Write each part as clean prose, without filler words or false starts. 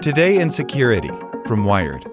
Today in Security from Wired.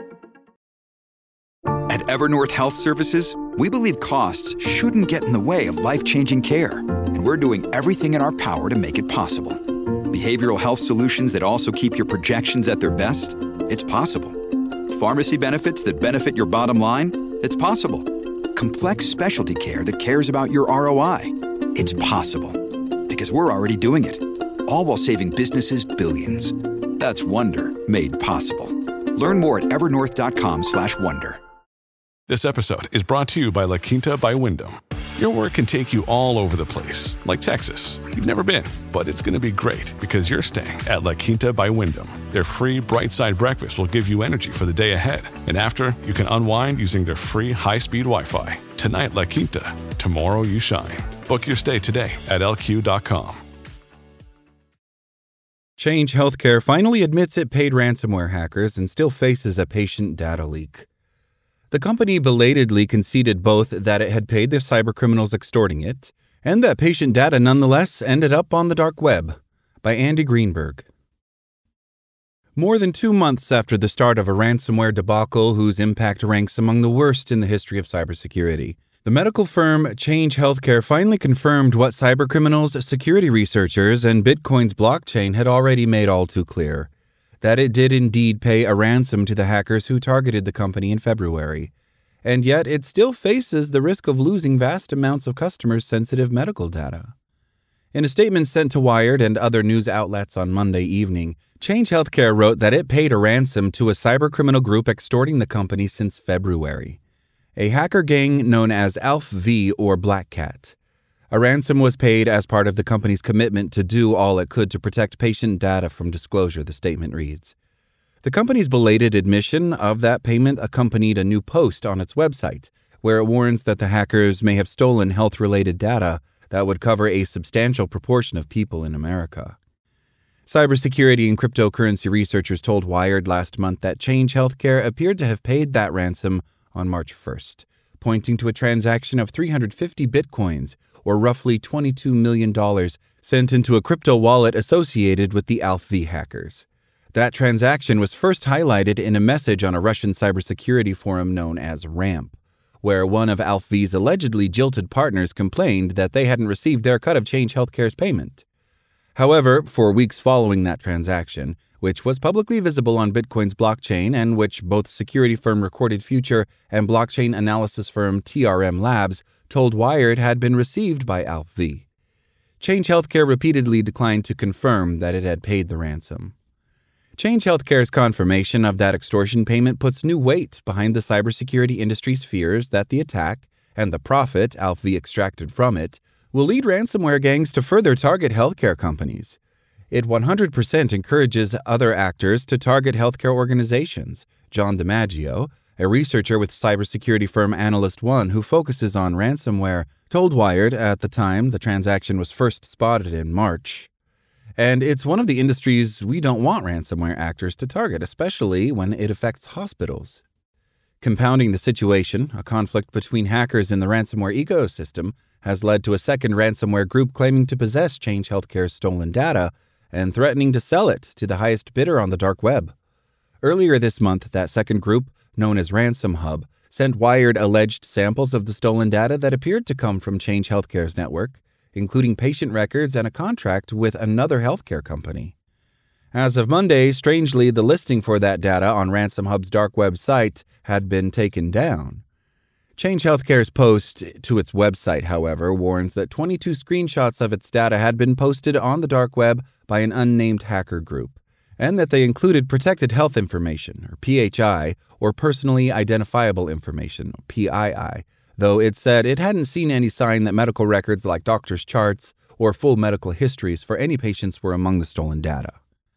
At Evernorth Health Services, we believe costs shouldn't get in the way of life-changing care, and we're doing everything in our power to make it possible. Behavioral health solutions that also keep your projections at their best? It's possible. Pharmacy benefits that benefit your bottom line? It's possible. Complex specialty care that cares about your ROI? It's possible. Because we're already doing it. All while saving businesses billions. That's Wonder made possible. Learn more at evernorth.com/wonder. This episode is brought to you by La Quinta by Wyndham. Your work can take you all over the place, like Texas. You've never been, but it's going to be great because you're staying at La Quinta by Wyndham. Their free Bright Side breakfast will give you energy for the day ahead. And after, you can unwind using their free high-speed Wi-Fi. Tonight, La Quinta. Tomorrow, you shine. Book your stay today at lq.com. Change Healthcare finally admits it paid ransomware hackers and still faces a patient data leak. The company belatedly conceded both that it had paid the cybercriminals extorting it and that patient data nonetheless ended up on the dark web. By Andy Greenberg. More than 2 months after the start of a ransomware debacle whose impact ranks among the worst in the history of cybersecurity, the medical firm Change Healthcare finally confirmed what cybercriminals, security researchers, and Bitcoin's blockchain had already made all too clear. That it did indeed pay a ransom to the hackers who targeted the company in February. And yet it still faces the risk of losing vast amounts of customers' sensitive medical data. In a statement sent to Wired and other news outlets on Monday evening, Change Healthcare wrote that it paid a ransom to a cybercriminal group extorting the company since February. A hacker gang known as ALPHV or Black Cat. A ransom was paid as part of the company's commitment to do all it could to protect patient data from disclosure, the statement reads. The company's belated admission of that payment accompanied a new post on its website, where it warns that the hackers may have stolen health-related data that would cover a substantial proportion of people in America. Cybersecurity and cryptocurrency researchers told Wired last month that Change Healthcare appeared to have paid that ransom on March 1st, pointing to a transaction of 350 bitcoins, or roughly $22 million, sent into a crypto wallet associated with the ALPHV hackers. That transaction was first highlighted in a message on a Russian cybersecurity forum known as RAMP, where one of ALPHV's allegedly jilted partners complained that they hadn't received their cut of Change Healthcare's payment. However, for weeks following that transaction, which was publicly visible on Bitcoin's blockchain and which both security firm Recorded Future and blockchain analysis firm TRM Labs told Wired had been received by ALPHV. Change Healthcare repeatedly declined to confirm that it had paid the ransom. Change Healthcare's confirmation of that extortion payment puts new weight behind the cybersecurity industry's fears that the attack and the profit ALPHV extracted from it will lead ransomware gangs to further target healthcare companies. It 100% encourages other actors to target healthcare organizations. John DiMaggio, a researcher with cybersecurity firm Analyst One who focuses on ransomware, told Wired at the time the transaction was first spotted in March. And it's one of the industries we don't want ransomware actors to target, especially when it affects hospitals. Compounding the situation, a conflict between hackers in the ransomware ecosystem has led to a second ransomware group claiming to possess Change Healthcare's stolen data and threatening to sell it to the highest bidder on the dark web. Earlier this month, that second group, known as Ransom Hub, sent Wired alleged samples of the stolen data that appeared to come from Change Healthcare's network, including patient records and a contract with another healthcare company. As of Monday, strangely, the listing for that data on Ransom Hub's dark web site had been taken down. Change Healthcare's post to its website, however, warns that 22 screenshots of its data had been posted on the dark web by an unnamed hacker group, and that they included protected health information, or PHI, or personally identifiable information, or PII, though it said it hadn't seen any sign that medical records like doctor's charts or full medical histories for any patients were among the stolen data.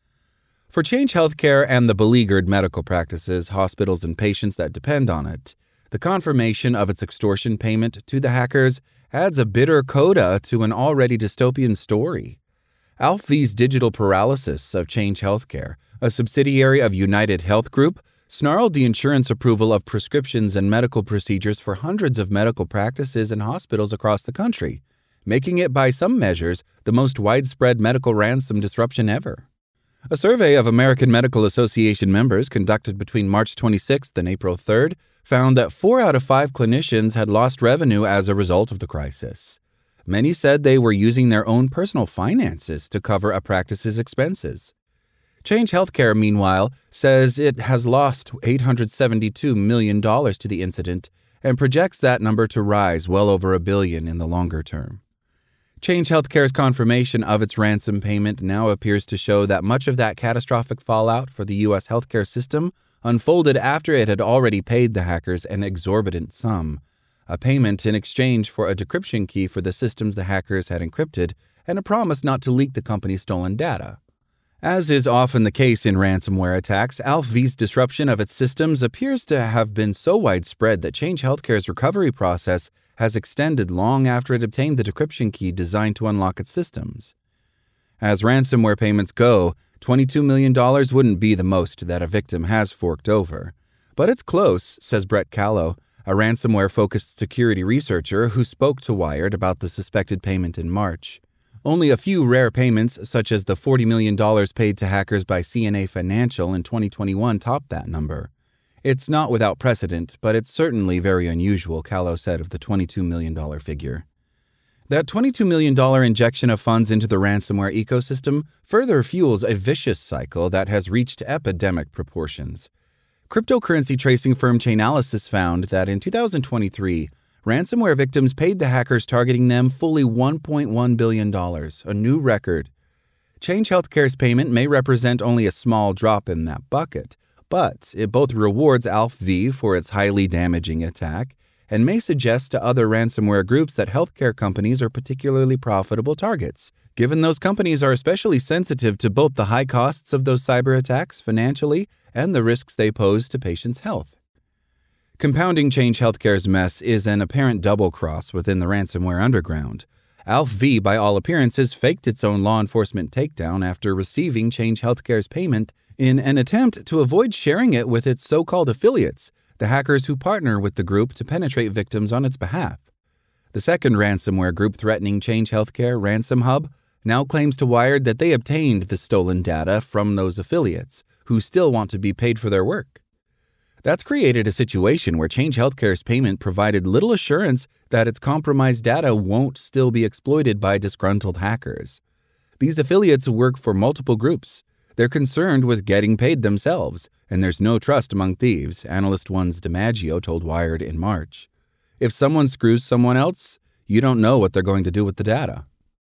For Change Healthcare and the beleaguered medical practices, hospitals, and patients that depend on it, the confirmation of its extortion payment to the hackers adds a bitter coda to an already dystopian story. ALPHV's digital paralysis of Change Healthcare, a subsidiary of United Health Group, snarled the insurance approval of prescriptions and medical procedures for hundreds of medical practices and hospitals across the country, making it by some measures the most widespread medical ransom disruption ever. A survey of American Medical Association members conducted between March 26th and April 3rd found that 4 out of 5 clinicians had lost revenue as a result of the crisis. Many said they were using their own personal finances to cover a practice's expenses. Change Healthcare, meanwhile, says it has lost $872 million to the incident and projects that number to rise well over $1 billion in the longer term. Change Healthcare's confirmation of its ransom payment now appears to show that much of that catastrophic fallout for the U.S. healthcare system unfolded after it had already paid the hackers an exorbitant sum, a payment in exchange for a decryption key for the systems the hackers had encrypted and a promise not to leak the company's stolen data. As is often the case in ransomware attacks, ALPHV's disruption of its systems appears to have been so widespread that Change Healthcare's recovery process has extended long after it obtained the decryption key designed to unlock its systems. As ransomware payments go, $22 million wouldn't be the most that a victim has forked over. But it's close, says Brett Callow, a ransomware-focused security researcher who spoke to Wired about the suspected payment in March. Only a few rare payments, such as the $40 million paid to hackers by CNA Financial in 2021, topped that number. It's not without precedent, but it's certainly very unusual, Callow said of the $22 million figure. That $22 million injection of funds into the ransomware ecosystem further fuels a vicious cycle that has reached epidemic proportions. Cryptocurrency tracing firm Chainalysis found that in 2023, ransomware victims paid the hackers targeting them fully $1.1 billion, a new record. Change Healthcare's payment may represent only a small drop in that bucket, but it both rewards ALPHV for its highly damaging attack and may suggest to other ransomware groups that healthcare companies are particularly profitable targets, given those companies are especially sensitive to both the high costs of those cyber attacks financially and the risks they pose to patients' health. Compounding Change Healthcare's mess is an apparent double-cross within the ransomware underground. ALPHV, by all appearances, faked its own law enforcement takedown after receiving Change Healthcare's payment in an attempt to avoid sharing it with its so-called affiliates, the hackers who partner with the group to penetrate victims on its behalf. The second ransomware group threatening Change Healthcare, RansomHub, now claims to Wired that they obtained the stolen data from those affiliates, who still want to be paid for their work. That's created a situation where Change Healthcare's payment provided little assurance that its compromised data won't still be exploited by disgruntled hackers. These affiliates work for multiple groups. They're concerned with getting paid themselves, and there's no trust among thieves, Analyst One's DiMaggio told Wired in March. If someone screws someone else, you don't know what they're going to do with the data.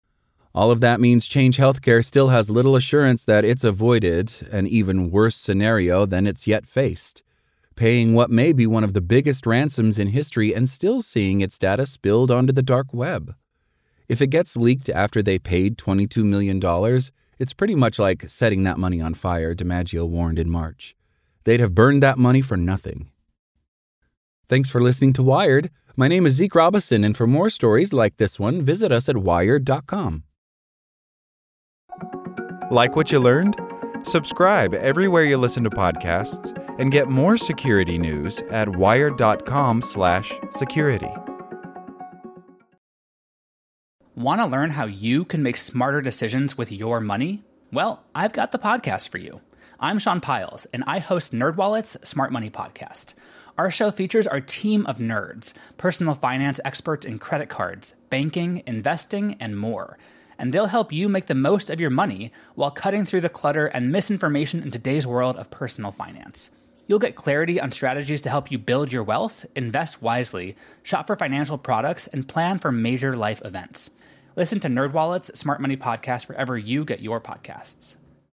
All of that means Change Healthcare still has little assurance that it's avoided an even worse scenario than it's yet faced, paying what may be one of the biggest ransoms in history and still seeing its data spilled onto the dark web. If it gets leaked after they paid $22 million, it's pretty much like setting that money on fire, DiMaggio warned in March. They'd have burned that money for nothing. Thanks for listening to Wired. My name is Zeke Robison, and for more stories like this one, visit us at wired.com. Like what you learned? Subscribe everywhere you listen to podcasts and get more security news at wired.com/security. Want to learn how you can make smarter decisions with your money? Well, I've got the podcast for you. I'm Sean Piles, and I host NerdWallet's Smart Money Podcast. Our show features our team of nerds, personal finance experts in credit cards, banking, investing, and more. And they'll help you make the most of your money while cutting through the clutter and misinformation in today's world of personal finance. You'll get clarity on strategies to help you build your wealth, invest wisely, shop for financial products, and plan for major life events. Listen to NerdWallet's Smart Money Podcast wherever you get your podcasts.